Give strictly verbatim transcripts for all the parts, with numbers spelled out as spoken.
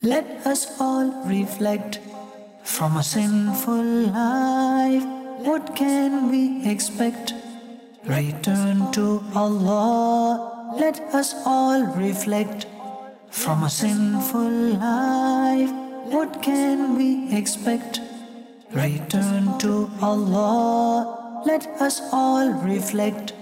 Let us all reflect from a sinful life. What can we expect? Return to Allah. Let us all reflect from a sinful life. What can we expect? Return to Allah. Let us all reflect.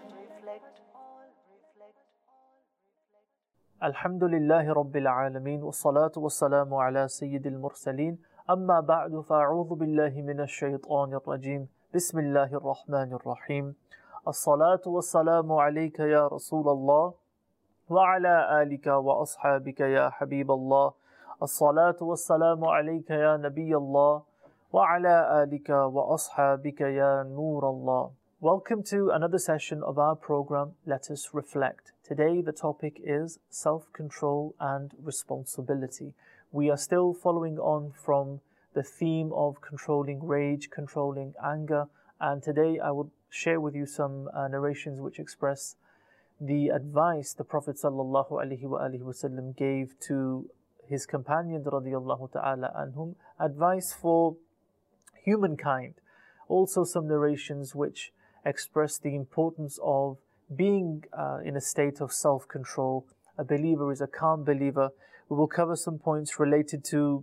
Alhamdulillahi Rabbil Alameen wa salatu wa salamu ala Sayyidil Mursaleen amma ba'du fa'a'udhu billahi minash shaytanir rajim bismillahir rahmanir rahim as-salatu wa salamu alayka ya Rasulallah wa ala alika wa ashabika ya Habiballah as-salatu wa salamu alayka ya Nabiyallah wa ala alika wa ashabika ya Nurallah. Welcome to another session of our program, Let Us Reflect. Today the topic is self-control and responsibility. We are still following on from the theme of controlling rage, controlling anger, and today I will share with you some uh, narrations which express the advice the Prophet sallallahu alaihi wasallam gave to his companions radiyallahu ta'ala anhum, advice for humankind. Also some narrations which express the importance of being uh, in a state of self-control. A believer is a calm believer. We will cover some points related to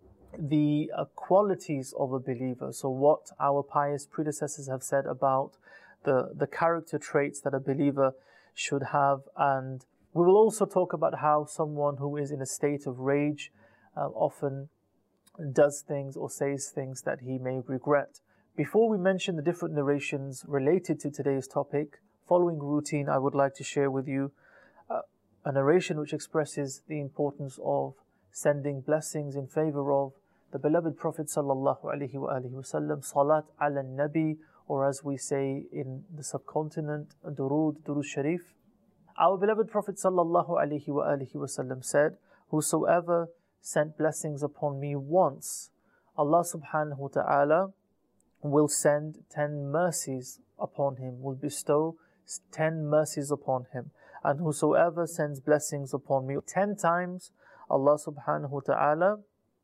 the uh, qualities of a believer. So what our pious predecessors have said about the, the character traits that a believer should have. And we will also talk about how someone who is in a state of rage uh, often does things or says things that he may regret. Before we mention the different narrations related to today's topic, following routine, I would like to share with you uh, a narration which expresses the importance of sending blessings in favor of the beloved Prophet sallallahu alaihi wasallam, salat ala nabi, or as we say in the subcontinent, durud, durud sharif. Our beloved Prophet sallallahu alaihi wasallam said, "Whosoever sent blessings upon me once, Allah subhanahu wa ta'ala will send ten mercies upon him, will bestow ten mercies upon him. And whosoever sends blessings upon me ten times, Allah subhanahu wa ta'ala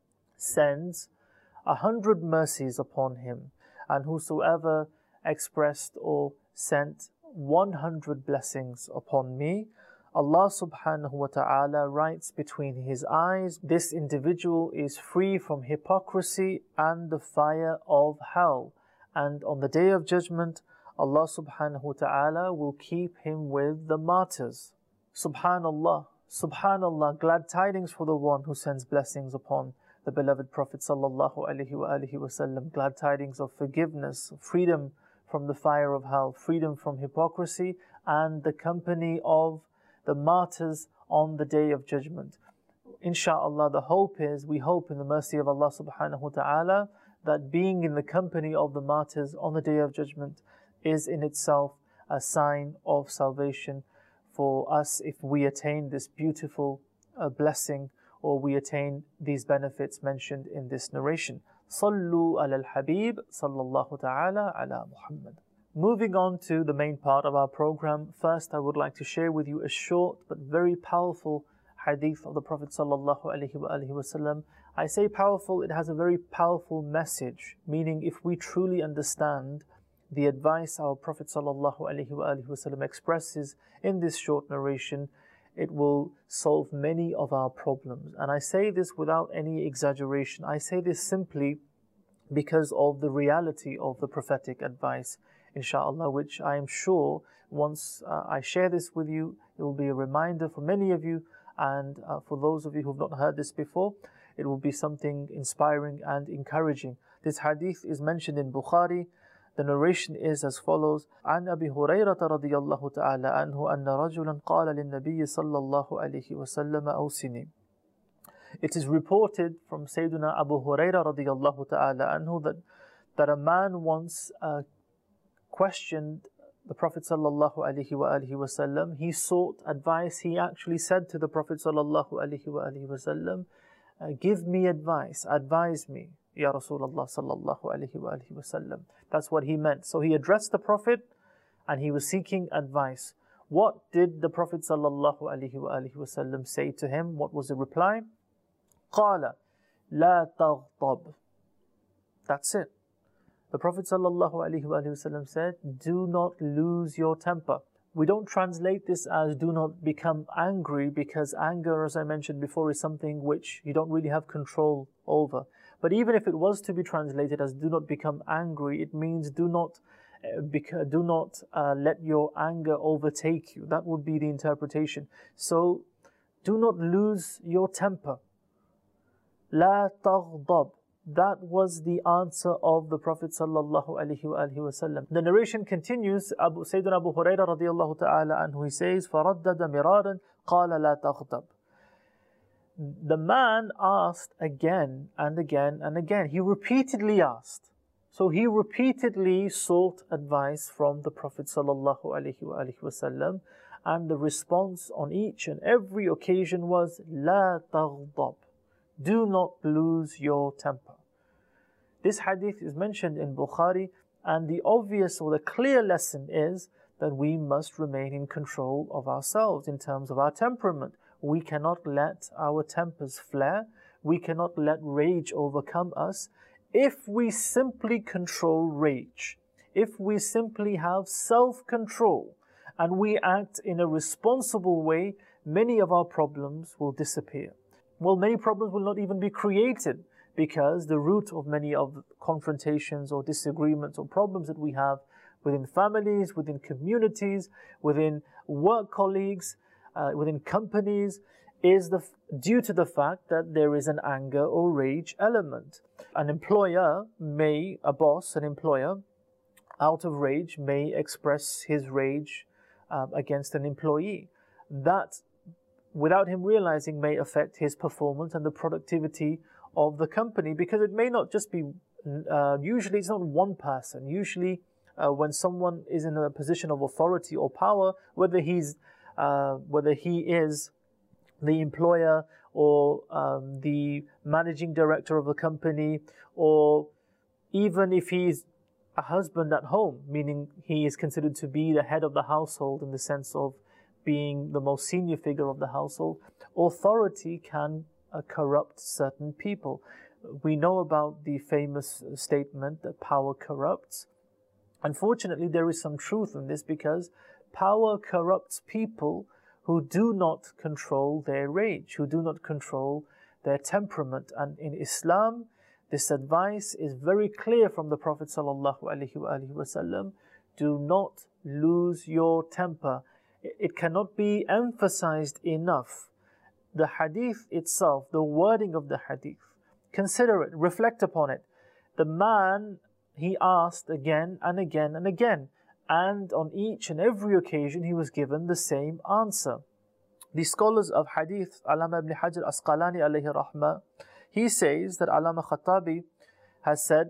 sends a hundred mercies upon him. And whosoever expressed or sent one hundred blessings upon me, Allah subhanahu wa ta'ala writes between his eyes, this individual is free from hypocrisy and the fire of hell. And on the day of judgment, Allah subhanahu wa ta'ala will keep him with the martyrs." Subhanallah, Subhanallah, glad tidings for the one who sends blessings upon the beloved Prophet sallallahu alaihi wasallam, glad tidings of forgiveness, freedom from the fire of hell, freedom from hypocrisy, and the company of the martyrs on the day of judgment. Insha'Allah, the hope is, we hope in the mercy of Allah subhanahu wa ta'ala, that being in the company of the martyrs on the day of judgment is in itself a sign of salvation for us if we attain this beautiful uh, blessing or we attain these benefits mentioned in this narration. Sallu ala al-Habib sallallahu ta'ala ala Muhammad. Moving on to the main part of our program, first I would like to share with you a short but very powerful hadith of the Prophet sallallahu alaihi wasallam. I say powerful, it has a very powerful message, meaning if we truly understand the advice our Prophet sallallahu alaihi wasallam expresses in this short narration, it will solve many of our problems. And I say this without any exaggeration. I say this simply because of the reality of the prophetic advice, inshallah, which I am sure once uh, I share this with you, it will be a reminder for many of you, and uh, for those of you who have not heard this before, it will be something inspiring and encouraging. This hadith is mentioned in Bukhari. The narration is as follows: "An Abi Hurayrata radiyallahu ta'ala anhu anna rajulan qala lin-nabiyyi sallallahu alayhi wa sallam awsini." It is reported from Sayyidina Abu Hurayrah radiyallahu ta'ala anhu that, that a man once uh, questioned the Prophet sallallahu alaihi wasallam. He sought advice. He actually said to the Prophet sallallahu alaihi wasallam, "Give me advice, advise me, Ya Rasulullah sallallahu alaihi wasallam." That's what he meant. So he addressed the Prophet and he was seeking advice. What did the Prophet sallallahu alaihi wasallam say to him? What was the reply? قال لا تغضب. That's it. The Prophet ﷺ said, do not lose your temper. We don't translate this as do not become angry, because anger, as I mentioned before, is something which you don't really have control over. But even if it was to be translated as do not become angry, it means do not uh, beca- do not uh, let your anger overtake you. That would be the interpretation. So do not lose your temper. لا تغضب. That was the answer of the Prophet sallallahu alaihi wasallam. The narration continues. Abu Sayyidina Abu Hurairah radiyallahu ta'ala anhu, he says, فَرَدَّدَ مِرَارًا قَالَ لَا تَغْضَبْ. The man asked again and again and again. He repeatedly asked. So he repeatedly sought advice from the Prophet sallallahu alaihi wasallam, and the response on each and every occasion was لا تغضب. Do not lose your temper. This hadith is mentioned in Bukhari, and the obvious or the clear lesson is that we must remain in control of ourselves in terms of our temperament. We cannot let our tempers flare. We cannot let rage overcome us. If we simply control rage, if we simply have self-control, and we act in a responsible way, many of our problems will disappear. Well, many problems will not even be created, because the root of many of confrontations or disagreements or problems that we have within families, within communities, within work colleagues, uh, within companies, is the, due to the fact that there is an anger or rage element. An employer may, a boss, an employer, out of rage may express his rage um, against an employee. That, without him realizing, may affect his performance and the productivity of the company, because it may not just be, uh, usually it's not one person. Usually uh, when someone is in a position of authority or power, whether he's, uh, whether he is the employer or um, the managing director of the company, or even if he's a husband at home, meaning he is considered to be the head of the household in the sense of being the most senior figure of the household, authority can uh, corrupt certain people. We know about the famous statement that power corrupts. Unfortunately, there is some truth in this, because power corrupts people who do not control their rage, who do not control their temperament. And in Islam, this advice is very clear from the Prophet sallallahu alaihi wasallam: do not lose your temper. It cannot be emphasized enough. The hadith itself, the wording of the hadith, consider it, reflect upon it. The man, he asked again and again and again, and on each and every occasion he was given the same answer. The scholars of hadith, Allama ibn Hajar Asqalani alayhi rahmah, he says that Allama Khattabi has said,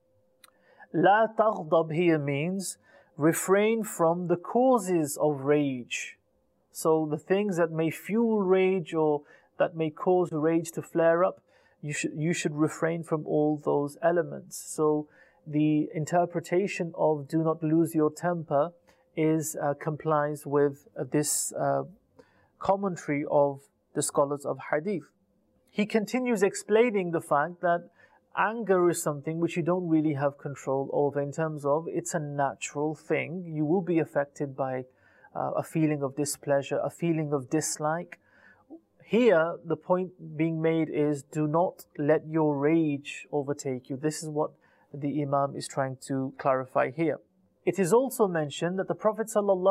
La taghdab here means refrain from the causes of rage. So the things that may fuel rage or that may cause rage to flare up, you should, you should refrain from all those elements. So the interpretation of do not lose your temper is uh, complies with uh, this uh, commentary of the scholars of hadith. He continues explaining the fact that anger is something which you don't really have control over, in terms of it's a natural thing. You will be affected by uh, a feeling of displeasure, a feeling of dislike. Here, the point being made is do not let your rage overtake you. This is what the Imam is trying to clarify here. It is also mentioned that the Prophet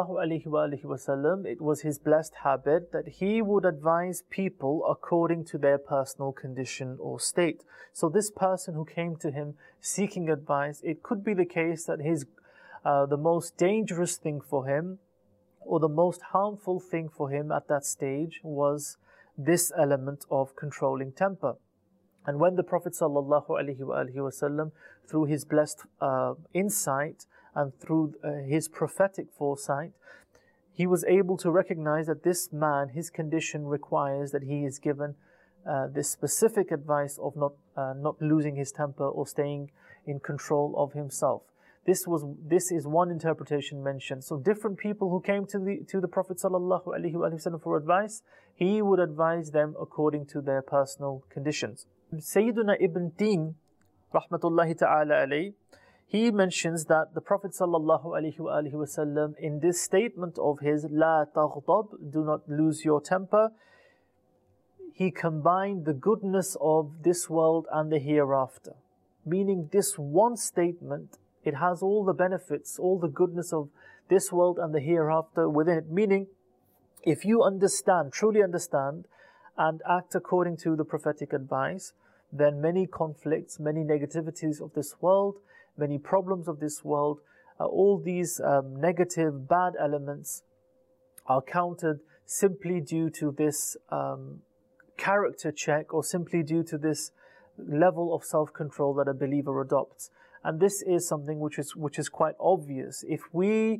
ﷺ, it was his blessed habit that he would advise people according to their personal condition or state. So this person who came to him seeking advice, it could be the case that his, uh, the most dangerous thing for him or the most harmful thing for him at that stage was this element of controlling temper. And when the Prophet ﷺ, through his blessed uh, insight and through uh, his prophetic foresight, he was able to recognize that this man, his condition requires that he is given uh, this specific advice of not, uh, not losing his temper or staying in control of himself. This was this is one interpretation mentioned. So different people who came to the to the Prophet sallallahu alaihi wasallam for advice, he would advise them according to their personal conditions. Sayyiduna Ibn Tin, rahmatullahi ta'ala alayhi, he mentions that the Prophet sallallahu alaihi wasallam, in this statement of his, La taghdab, do not lose your temper, he combined the goodness of this world and the hereafter. Meaning this one statement, it has all the benefits, all the goodness of this world and the hereafter within it. Meaning, if you understand, truly understand, and act according to the prophetic advice, then many conflicts, many negativities of this world, many problems of this world, uh, all these um, negative, bad elements are countered simply due to this um, character check, or simply due to this level of self-control that a believer adopts. And this is something which is which is quite obvious. If we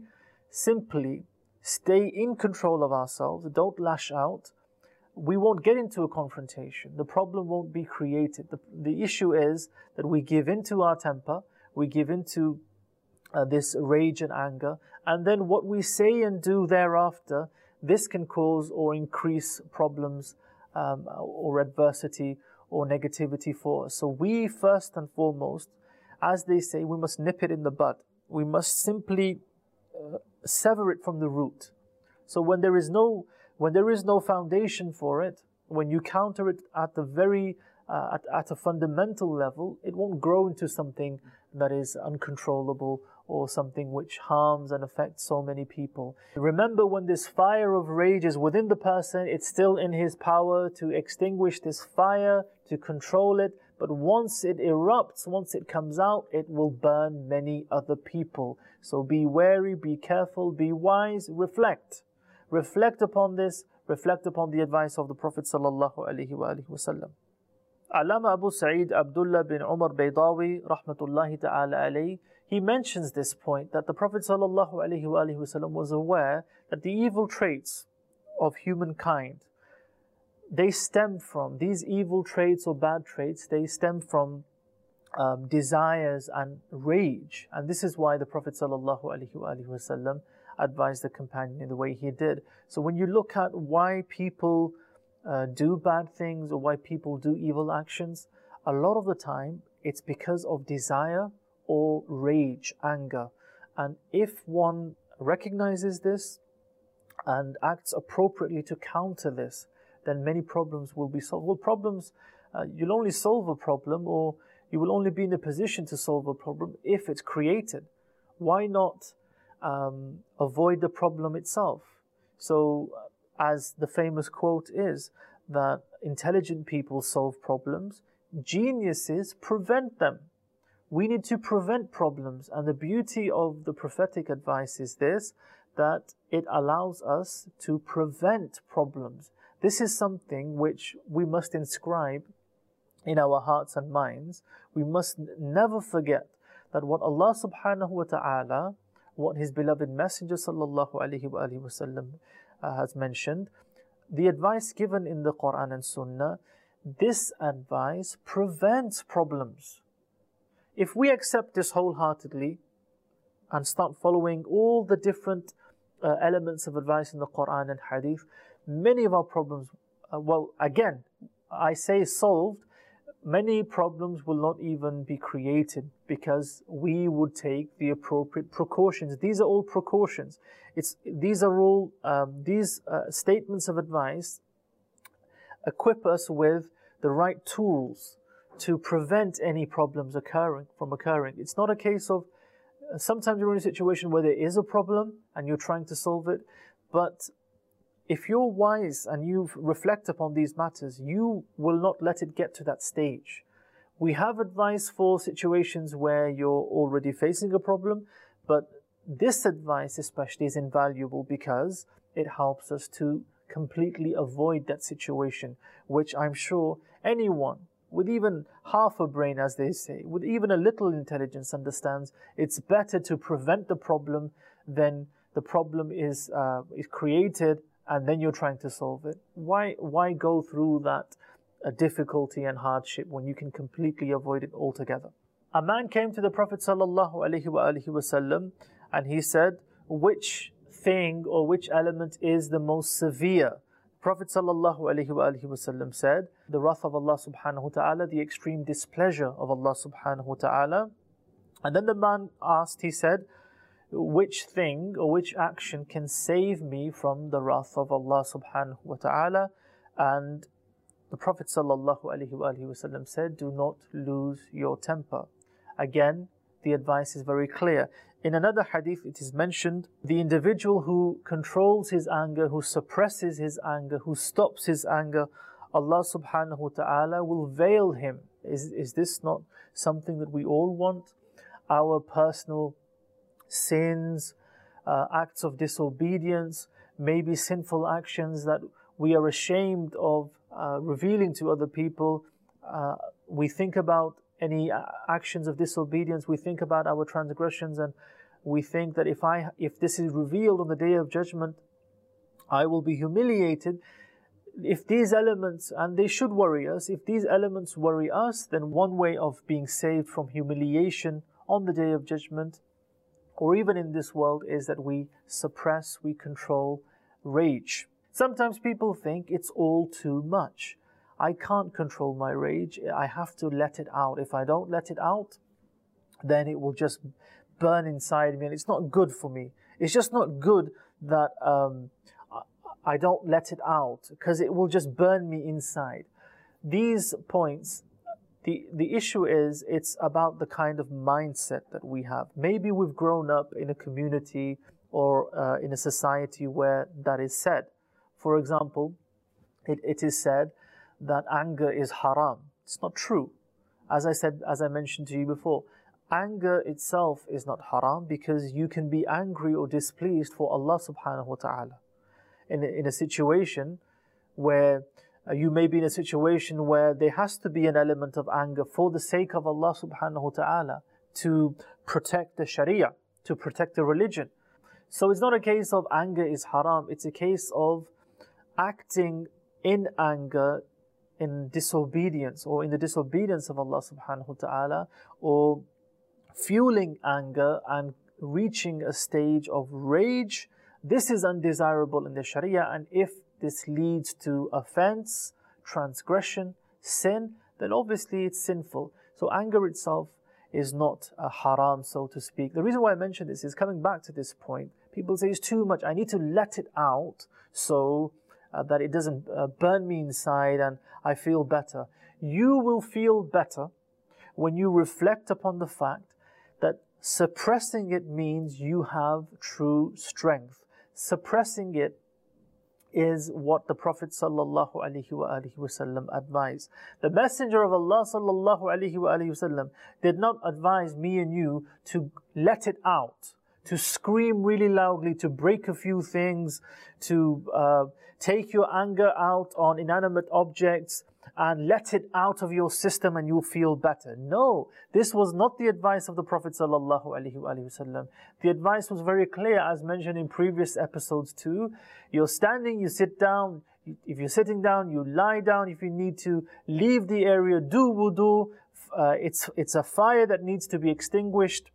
simply stay in control of ourselves, don't lash out, we won't get into a confrontation. The problem won't be created. The, the issue is that we give into our temper, we give into uh, this rage and anger, and then what we say and do thereafter, this can cause or increase problems um, or adversity or negativity for us. So we first and foremost, as they say, we must nip it in the bud. We must simply uh, sever it from the root. So when there is no when there is no foundation for it, when you counter it at the very uh, at, at a fundamental level, it won't grow into something that is uncontrollable or something which harms and affects so many people. Remember, when this fire of rage is within the person, it's still in his power to extinguish this fire, to control it. But once it erupts, once it comes out, it will burn many other people. So be wary, be careful, be wise, reflect. Reflect upon this, reflect upon the advice of the Prophet sallallahu alaihi wasallam. Allama Abu Sa'id Abdullah bin Umar Baydawi, rahmatullahi ta'ala alayhi, he mentions this point, that the Prophet sallallahu alaihi wasallam was aware that the evil traits of humankind, they stem from, these evil traits or bad traits, they stem from um, desires and rage. And this is why the Prophet sallallahu alaihi wasallam advised the companion in the way he did. So when you look at why people uh, do bad things or why people do evil actions, a lot of the time it's because of desire or rage, anger. And if one recognizes this and acts appropriately to counter this, then many problems will be solved. Well, problems, uh, you'll only solve a problem, or you will only be in a position to solve a problem if it's created. Why not um, avoid the problem itself? So, as the famous quote is, that intelligent people solve problems, geniuses prevent them. We need to prevent problems, and the beauty of the prophetic advice is this, that it allows us to prevent problems. This is something which we must inscribe in our hearts and minds. We must never forget that what Allah subhanahu wa ta'ala, what His beloved Messenger sallallahu alaihi wasallam uh, has mentioned, the advice given in the Quran and Sunnah, this advice prevents problems. If we accept this wholeheartedly and start following all the different uh, elements of advice in the Quran and Hadith, many of our problems, uh, well, again, I say solved, many problems will not even be created because we would take the appropriate precautions. These are all precautions. It's, these are all, um, these uh, statements of advice equip us with the right tools to prevent any problems occurring from occurring. It's not a case of, uh, sometimes you're in a situation where there is a problem and you're trying to solve it, but if you're wise and you reflect upon these matters, you will not let it get to that stage. We have advice for situations where you're already facing a problem, but this advice especially is invaluable because it helps us to completely avoid that situation, which I'm sure anyone with even half a brain, as they say, with even a little intelligence understands it's better to prevent the problem than the problem is, uh, is created and then you're trying to solve it. Why, why go through that uh, difficulty and hardship when you can completely avoid it altogether? A man came to the Prophet sallallahu alaihi wasallam and he said, which thing or which element is the most severe? Prophet sallallahu alaihi wasallam said, the wrath of Allah subhanahu wa ta'ala, the extreme displeasure of Allah subhanahu wa ta'ala. And then the man asked, he said, which thing or which action can save me from the wrath of Allah subhanahu wa ta'ala? And the Prophet sallallahu alaihi wasallam said, do not lose your temper. Again, the advice is very clear. In another hadith, it is mentioned, the individual who controls his anger, who suppresses his anger, who stops his anger, Allah subhanahu wa ta'ala will veil him. Is, is this not something that we all want? Our personal sins, uh, acts of disobedience, maybe sinful actions that we are ashamed of uh, revealing to other people. Uh, we think about any actions of disobedience, we think about our transgressions, and we think that if I, if this is revealed on the Day of Judgment, I will be humiliated. If these elements, and they should worry us, if these elements worry us, then one way of being saved from humiliation on the Day of Judgment, or even in this world, is that we suppress, we control rage. Sometimes people think it's all too much. I can't control my rage, I have to let it out. If I don't let it out, then it will just burn inside me and it's not good for me. It's just not good that um, I don't let it out, because it will just burn me inside. These points, the, the issue is, it's about the kind of mindset that we have. Maybe we've grown up in a community or uh, in a society where that is said. For example, it, it is said that anger is haram. It's not true. As I said, as I mentioned to you before, anger itself is not haram, because you can be angry or displeased for Allah subhanahu wa ta'ala. In a, in a situation where uh, you may be in a situation where there has to be an element of anger for the sake of Allah subhanahu wa ta'ala, to protect the sharia, to protect the religion. So it's not a case of anger is haram, it's a case of acting in anger, in disobedience, or in the disobedience of Allah subhanahu wa ta'ala, or fueling anger and reaching a stage of rage. This is undesirable in the Sharia, and if this leads to offense, transgression, sin, then obviously it's sinful. So anger itself is not a haram, so to speak. The reason why I mention this is coming back to this point. People say it's too much, I need to let it out so uh, that it doesn't uh, burn me inside and I feel better. You will feel better when you reflect upon the fact that suppressing it means you have true strength. Suppressing it is what the Prophet sallallahu alaihi wasallam advised. The Messenger of Allah sallallahu alaihi wasallam did not advise me and you to let it out, to scream really loudly, to break a few things, to uh, take your anger out on inanimate objects and let it out of your system and you'll feel better. No, this was not the advice of the Prophet sallallahu alaihi wasallam. The advice was very clear, as mentioned in previous episodes too. You're standing, you sit down. If you're sitting down, you lie down. If you need to leave the area, do wudu. Uh, it's, it's a fire that needs to be extinguished.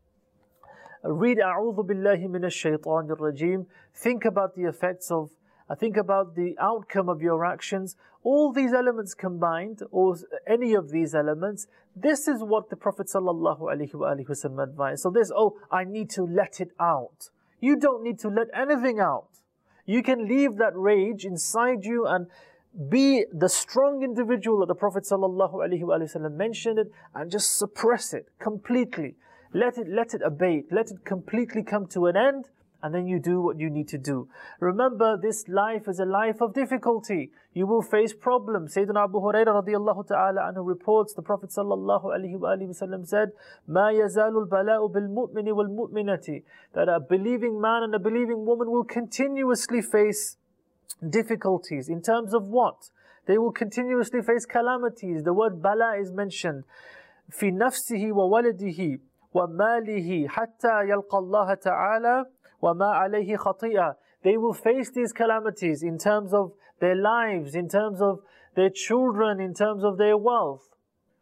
Read A'udhu Billahi Minash Shaitanir Rajim. Think about the effects of I think about the outcome of your actions. All these elements combined, or any of these elements, this is what the Prophet sallallahu alaihi wasallam advised. So this, oh, I need to let it out. You don't need to let anything out. You can leave that rage inside you and be the strong individual that the Prophet sallallahu alaihi wasallam mentioned it, and just suppress it completely. Let it, let it abate. Let it completely come to an end. And then you do what you need to do. Remember, this life is a life of difficulty. You will face problems. Sayyidina Abu Hurairah radiyallahu ta'ala anhu reports, the Prophet sallallahu alaihi wasallam said, مَا يَزَالُ الْبَلَاءُ بِالْمُؤْمِنِ وَالْمُؤْمِنَةِ, that a believing man and a believing woman will continuously face difficulties. In terms of what? They will continuously face calamities. The word bala is mentioned. فِي نَفْسِهِ وَوَلَدِهِ وَمَالِهِ حَتَّى يَلْقَى اللَّهَ تَعَالَى وَمَا عَلَيْهِ خَطِيئًا. They will face these calamities in terms of their lives, in terms of their children, in terms of their wealth.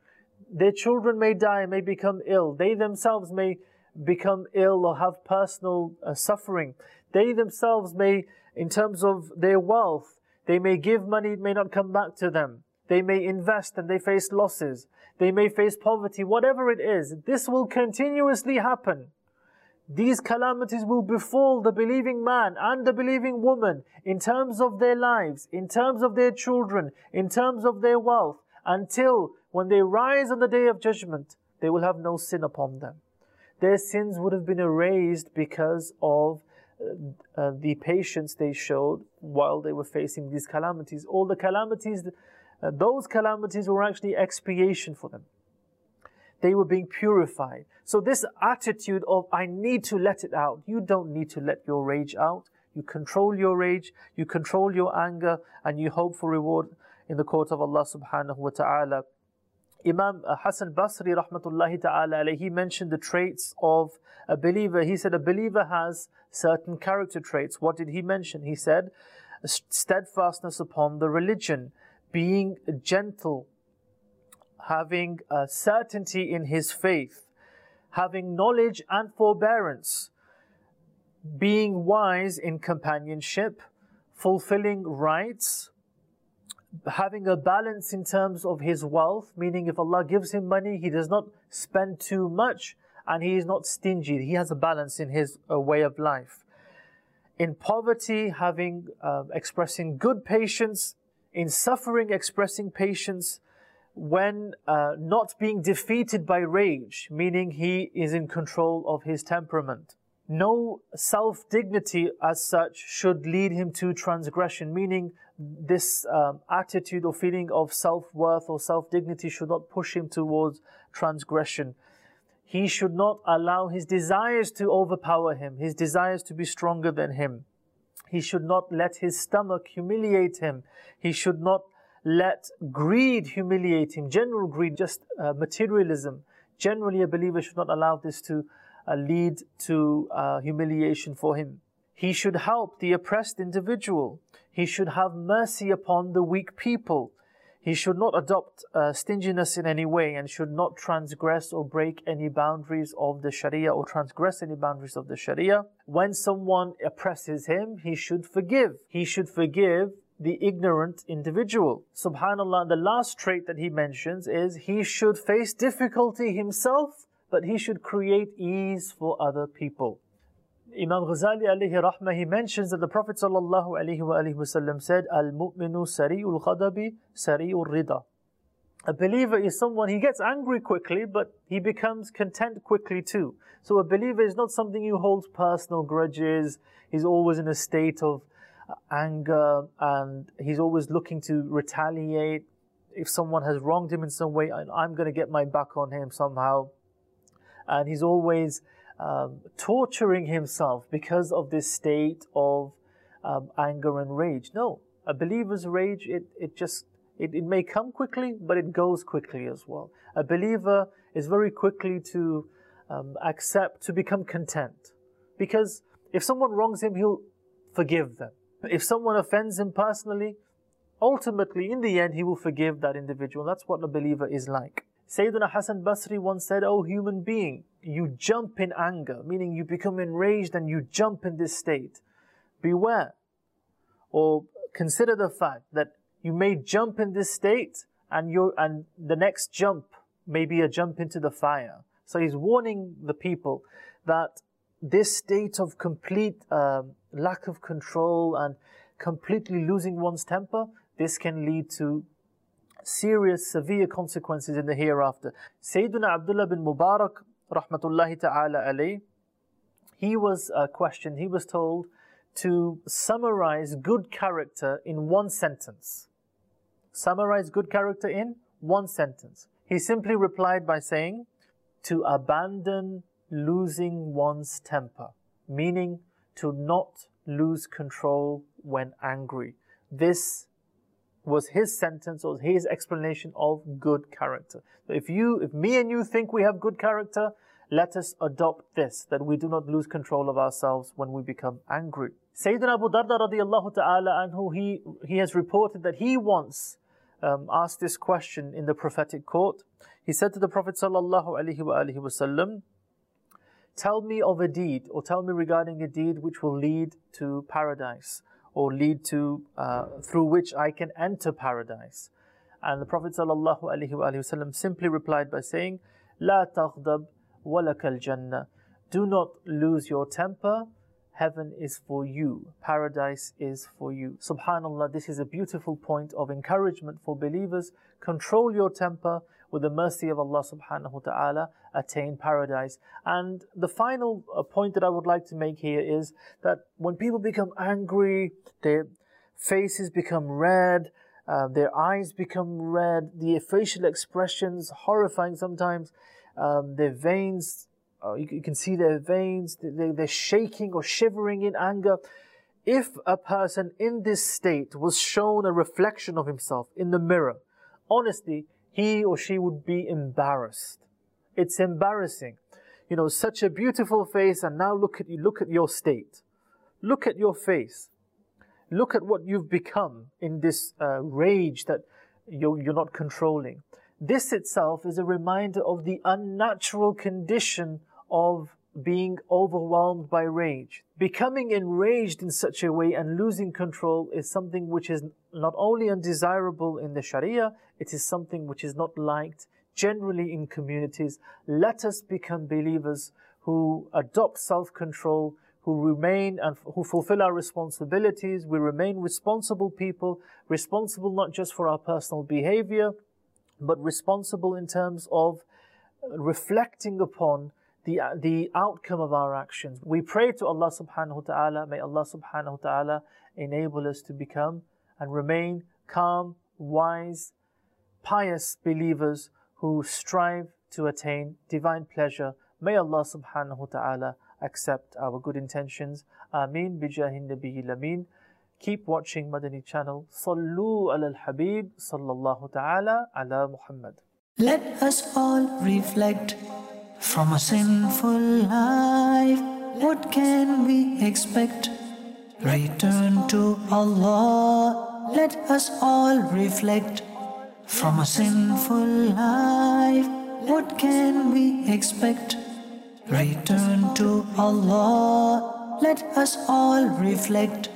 Their children may die, may become ill. They themselves may become ill or have personal uh, suffering. They themselves may, in terms of their wealth, they may give money, it may not come back to them. They may invest and they face losses. They may face poverty, whatever it is. This will continuously happen. These calamities will befall the believing man and the believing woman in terms of their lives, in terms of their children, in terms of their wealth, until when they rise on the Day of Judgment, they will have no sin upon them. Their sins would have been erased because of uh, uh, the patience they showed while they were facing these calamities. All the calamities, uh, those calamities were actually expiation for them. They were being purified. So this attitude of, I need to let it out. You don't need to let your rage out. You control your rage, you control your anger, and you hope for reward in the court of Allah subhanahu wa ta'ala. Imam Hassan Basri rahmatullahi ta'ala alayhi, he mentioned the traits of a believer. He said a believer has certain character traits. What did he mention? He said steadfastness upon the religion, being gentle, having a certainty in his faith, having knowledge and forbearance, being wise in companionship, fulfilling rights, having a balance in terms of his wealth, meaning if Allah gives him money, he does not spend too much and he is not stingy. He has a balance in his uh, way of life. In poverty, having uh, expressing good patience. In suffering, expressing patience. When uh, not being defeated by rage, meaning he is in control of his temperament. No self-dignity as such should lead him to transgression, meaning this um, attitude or feeling of self-worth or self-dignity should not push him towards transgression. He should not allow his desires to overpower him, his desires to be stronger than him. He should not let his stomach humiliate him. He should not let greed humiliate him. General greed, just uh, materialism. Generally, a believer should not allow this to uh, lead to uh, humiliation for him. He should help the oppressed individual. He should have mercy upon the weak people. He should not adopt uh, stinginess in any way and should not transgress or break any boundaries of the Sharia or transgress any boundaries of the Sharia. When someone oppresses him, he should forgive. He should forgive the ignorant individual. Subhanallah, the last trait that he mentions is he should face difficulty himself, but he should create ease for other people. Imam Ghazali alayhi rahmah, he mentions that the Prophet sallallahu alayhi wa alayhi wa sallam said, Al-mu'minu sari'ul ghadabi sari'ul rida. A believer is someone, he gets angry quickly, but he becomes content quickly too. So a believer is not something who holds personal grudges. He's always in a state of anger and he's always looking to retaliate. If someone has wronged him in some way, I'm going to get my back on him somehow. And he's always um, torturing himself because of this state of um, anger and rage. No, a believer's rage, it, it just, it, it may come quickly, but it goes quickly as well. A believer is very quickly to um, accept, to become content. Because if someone wrongs him, he'll forgive them. If someone offends him personally, ultimately, in the end, he will forgive that individual. That's what a believer is like. Sayyidina Hassan Basri once said, "O human being, you jump in anger," meaning you become enraged and you jump in this state. Beware, or consider the fact that you may jump in this state and you and the next jump may be a jump into the fire. So he's warning the people that this state of complete uh, lack of control and completely losing one's temper, this can lead to serious, severe consequences in the hereafter. Sayyidina Abdullah bin Mubarak, rahmatullahi ta'ala alayh, he was uh, questioned, he was told to summarize good character in one sentence. Summarize good character in one sentence. He simply replied by saying, to abandon losing one's temper, meaning to not lose control when angry. This was his sentence or his explanation of good character. So if you, if me and you think we have good character, let us adopt this, that we do not lose control of ourselves when we become angry. Sayyidina Abu Darda radiyallahu ta'ala anhu, he, he has reported that he once um, asked this question in the prophetic court. He said to the Prophet sallallahu alaihi wasallam, tell me of a deed, or tell me regarding a deed which will lead to paradise, or lead to, uh, through which I can enter paradise. And the Prophet sallallahu alaihi wasallam simply replied by saying, La taghdab walakal jannah. Do not lose your temper. Heaven is for you. Paradise is for you. Subhanallah, this is a beautiful point of encouragement for believers. Control your temper. With the mercy of Allah subhanahu wa ta'ala, attain paradise. And the final uh, point that I would like to make here is that when people become angry, their faces become red, uh, their eyes become red, the facial expressions horrifying sometimes, um, their veins, uh, you, you can see their veins, they, they're shaking or shivering in anger. If a person in this state was shown a reflection of himself in the mirror, honestly, he or she would be embarrassed. It's embarrassing. You know, such a beautiful face, and now look at you, look at your state. Look at your face. Look at what you've become in this uh, rage that you're, you're not controlling. This itself is a reminder of the unnatural condition of being overwhelmed by rage. Becoming enraged in such a way and losing control is something which is not only undesirable in the Sharia, it is something which is not liked generally in communities. Let us become believers who adopt self-control, who remain and who fulfill our responsibilities. We remain responsible people, responsible not just for our personal behavior, but responsible in terms of reflecting upon the, the outcome of our actions. We pray to Allah subhanahu wa ta'ala, may Allah subhanahu wa ta'ala enable us to become and remain calm, wise, pious believers who strive to attain divine pleasure. May Allah subhanahu wa ta'ala accept our good intentions. Ameen bijahin nabiyil ameen. Keep watching Madani channel. Sallu ala al-Habib sallallahu ta'ala ala Muhammad. Let us all reflect. From a sinful life, what can we expect? Return to Allah. Let us all reflect. From a sinful life, what can we expect? Return to Allah. Let us all reflect.